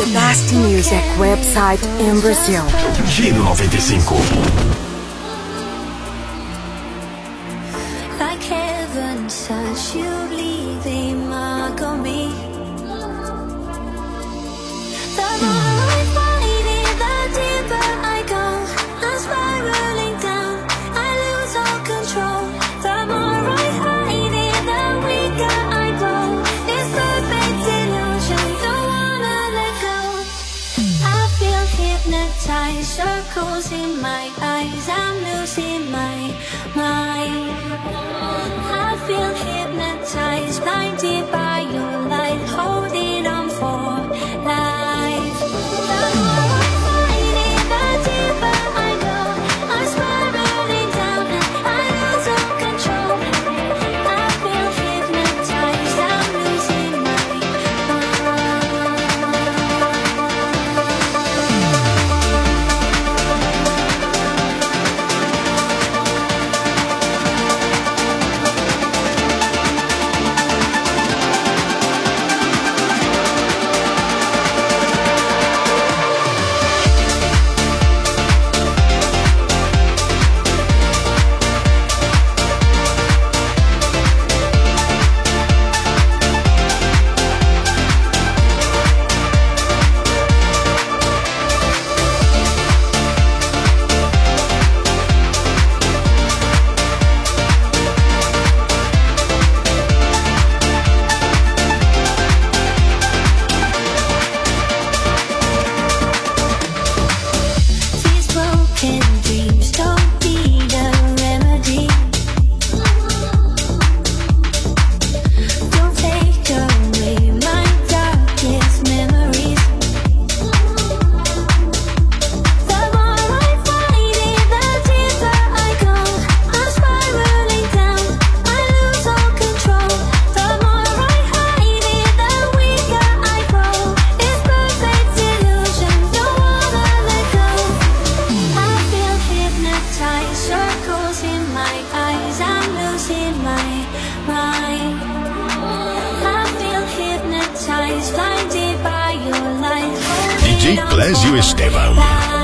best music website in Brazil. Giro 95. Like heaven touch, you leave a mark on me. The more I fight it, the deeper I go. I'm spiraling down, I lose all control. The more I hide it, the weaker I grow. This perfect illusion, don't wanna let go. I feel hypnotized, circles in my eyes. I'm losing my mind. I feel hypnotized, blinded by your light, holding on for life. The more I fight it, the deeper I go. I'm spiraling down and I lose all control. I feel hypnotized, I'm losing my dreams don't need a remedy. Don't take away my darkest memories. The more I fight it, the deeper I go. I'm spiraling down, I lose all control. The more I hide it, the weaker I grow. This perfect illusion, don't wanna let go. I feel hypnotized, circles in my eyes. I'm losing my mind. I feel hypnotized, blinded by your light. DJ Clésio Estevam.